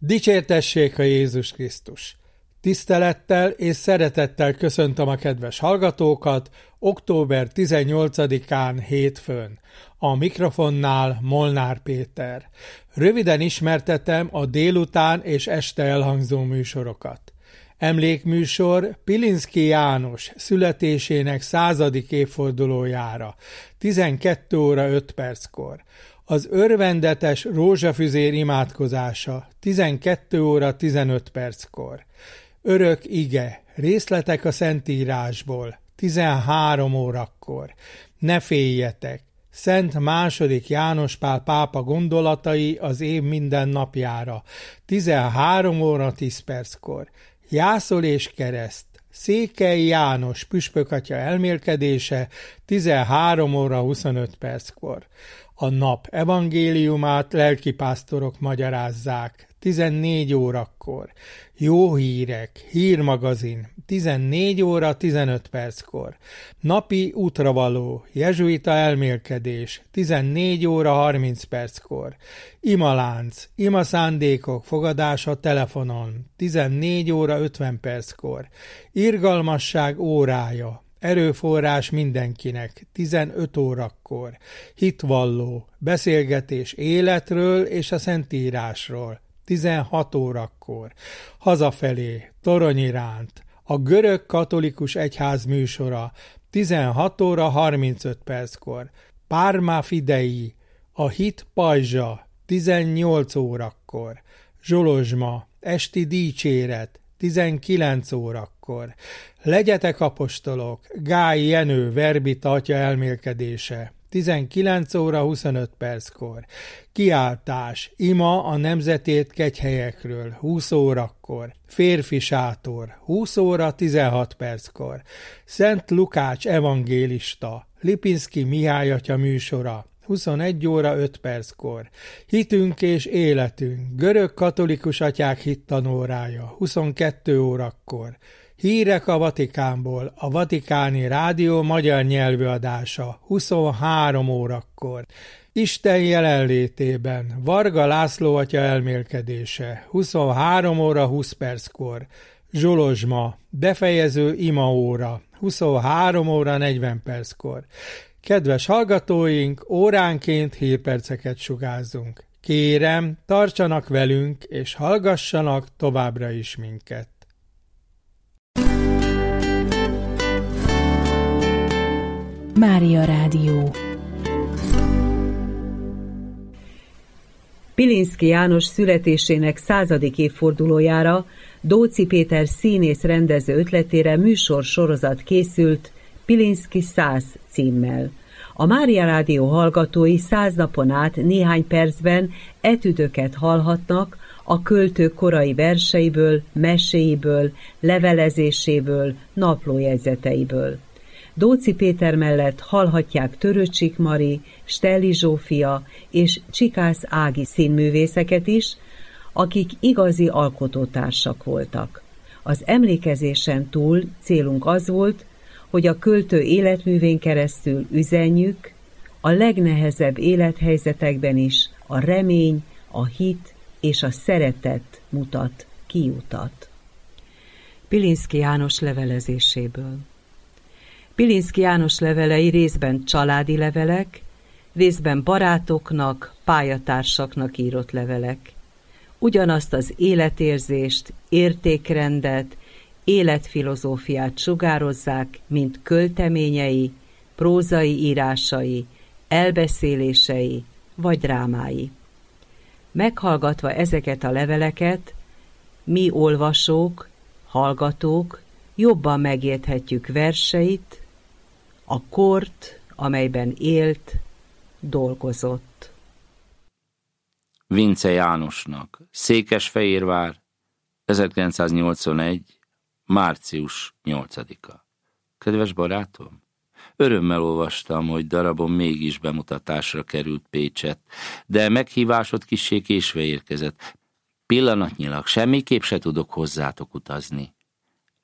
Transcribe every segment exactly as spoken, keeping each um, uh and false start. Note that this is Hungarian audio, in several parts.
Dicsértessék a Jézus Krisztus! Tisztelettel és szeretettel köszöntöm a kedves hallgatókat október tizennyolcadikán hétfőn. A mikrofonnál Molnár Péter. Röviden ismertetem a délután és este elhangzó műsorokat. Emlékműsor Pilinszky János születésének századik évfordulójára, tizenkettő óra öt perckor. Az örvendetes rózsafüzér imádkozása, tizenkettő óra tizenöt perckor. Örök ige, részletek a Szentírásból, tizenhárom órakor. Ne féljetek, Szent második János Pál pápa gondolatai az év minden napjára, tizenhárom óra tíz perckor. Jászol és kereszt, Székely János püspökatya elmélkedése, tizenhárom óra huszonöt perckor. A nap evangéliumát lelkipásztorok magyarázzák, tizennégy órakor. Jó hírek, hírmagazin, tizennégy óra tizenöt perckor. Napi útravaló, jezsuita elmélkedés, tizennégy óra harminc perckor. Imalánc, imaszándékok fogadása telefonon, tizennégy óra ötven perckor. Irgalmasság órája, erőforrás mindenkinek, tizenöt órakor. Hitvalló, beszélgetés életről és a Szentírásról, tizenhat órakor. Hazafelé, torony iránt, a görög katolikus egyház műsora, tizenhat óra harmincöt perckor. Párma Fidei, a hit pajzsa, tizennyolc órakor. Zsolozsma, esti dicséret, tizenkilenc órakor. Legyetek apostolok, Gály Jenő verbita atya elmélkedése, tizenkilenc óra huszonöt perckor. Kiáltás, ima a nemzetét kegyhelyekről, húsz órakor. Férfi sátor, húsz óra tizenhat perckor. Szent Lukács evangélista, Lipinszky Mihály atya műsora, huszonegy óra öt perckor. Hitünk és életünk, görög katolikus atyák hittanórája, huszonkettő órakor. Hírek a Vatikánból, a Vatikáni Rádió magyar nyelvű adása, huszonhárom órakor. Isten jelenlétében, Varga László atya elmélkedése, huszonhárom óra húsz perckor. Zsolozsma, befejező imaóra, huszonhárom óra negyven perckor. Kedves hallgatóink, óránként hírperceket sugázzunk. Kérem, tartsanak velünk, és hallgassanak továbbra is minket. Mária Rádió. Pilinszky János születésének századik évfordulójára Dóczy Péter színész rendező ötletére műsor-sorozat készült Pilinszky száz címmel. A Mária Rádió hallgatói száz napon át néhány percben etüdöket hallhatnak a költő korai verseiből, meséiből, levelezéséből, naplójegyzeteiből. Dóczy Péter mellett hallhatják Töröcsik Mari, Stelli Zsófia és Csikász Ági színművészeket is, akik igazi alkotótársak voltak. Az emlékezésen túl célunk az volt, hogy a költő életművén keresztül üzenjük, a legnehezebb élethelyzetekben is a remény, a hit és a szeretet mutat kiutat. Pilinszky János levelezéséből. Pilinszky János levelei részben családi levelek, részben barátoknak, pályatársaknak írott levelek. Ugyanazt az életérzést, értékrendet, életfilozófiát sugározzák, mint költeményei, prózai írásai, elbeszélései vagy drámái. Meghallgatva ezeket a leveleket, mi olvasók, hallgatók jobban megérthetjük verseit, a kort, amelyben élt, dolgozott. Vince Jánosnak, Székesfehérvár, ezerkilencszáznyolcvanegy. március nyolcadika. Kedves barátom, örömmel olvastam, hogy darabom mégis bemutatásra került Pécset, de meghívásod kissé késve érkezett. Pillanatnyilag semmiképp se tudok hozzátok utazni.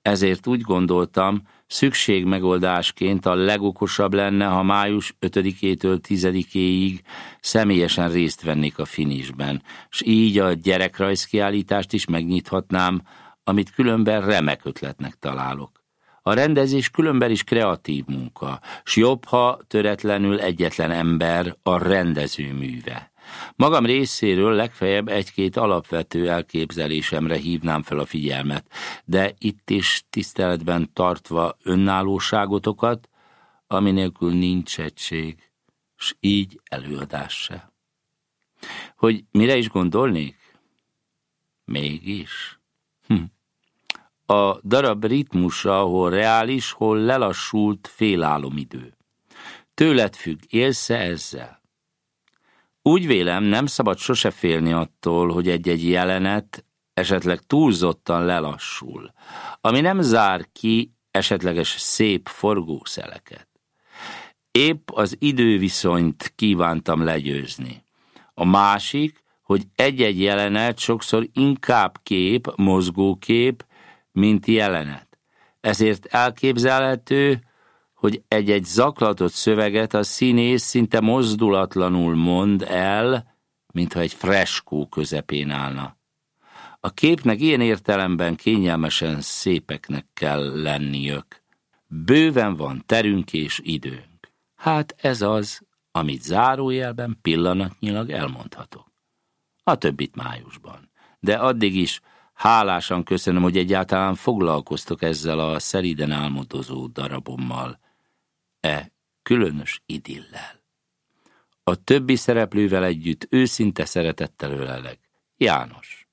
Ezért úgy gondoltam, szükségmegoldásként a legokosabb lenne, ha május ötödikétől tizedikéig személyesen részt vennék a finisben, s így a gyerekrajzkiállítást is megnyithatnám, amit különben remek ötletnek találok. A rendezés különben is kreatív munka, s jobb, ha töretlenül egyetlen ember a rendező műve. Magam részéről legfeljebb egy-két alapvető elképzelésemre hívnám fel a figyelmet, de itt is tiszteletben tartva önállóságotokat, ami nélkül nincs egység, s így előadás se. Hogy mire is gondolnék? Mégis. Hm. A darab ritmusa, hol reális, hol lelassult félálomidő. Tőled függ, élsz-e ezzel? Úgy vélem, nem szabad sose félni attól, hogy egy-egy jelenet esetleg túlzottan lelassul, ami nem zár ki esetleges szép forgószeleket. Épp az időviszonyt kívántam legyőzni. A másik, hogy egy-egy jelenet sokszor inkább kép, mozgókép, mint jelenet. Ezért elképzelhető, hogy egy-egy zaklatott szöveget a színész szinte mozdulatlanul mond el, mintha egy freskó közepén állna. A képnek ilyen értelemben kényelmesen szépeknek kell lenniük. Bőven van terünk és időnk. Hát ez az, amit zárójelben pillanatnyilag elmondhatok. A többit májusban. De addig is hálásan köszönöm, hogy egyáltalán foglalkoztok ezzel a szelíden álmodozó darabommal, e különös idillel. A többi szereplővel együtt őszinte szeretettel ölelek. János.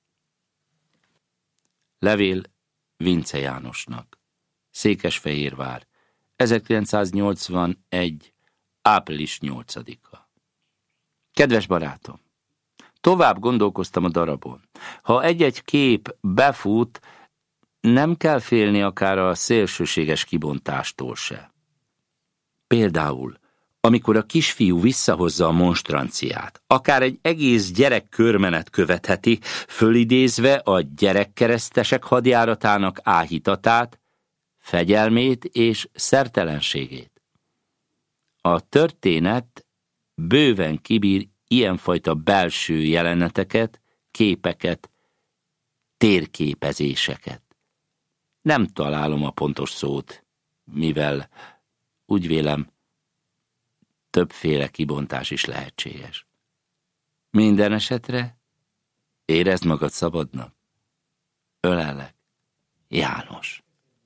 Levél Vince Jánosnak. Székesfehérvár. ezerkilencszáznyolcvanegy. április nyolcadika. Kedves barátom! Tovább gondolkoztam a darabon. Ha egy-egy kép befut, nem kell félni akár a szélsőséges kibontástól se. Például, amikor a kisfiú visszahozza a monstranciát, akár egy egész gyerekkörmenet követheti, fölidézve a gyerekkeresztesek hadjáratának áhítatát, fegyelmét és szertelenségét. A történet bőven kibír ilyenfajta belső jeleneteket, képeket, térképezéseket. Nem találom a pontos szót, mivel úgy vélem, többféle kibontás is lehetséges. Minden esetre érezd magad szabadnak. Ölellek, János.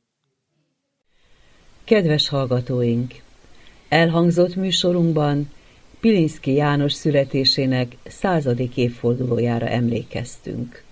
Kedves hallgatóink! Elhangzott műsorunkban Pilinszky János születésének századik évfordulójára emlékeztünk.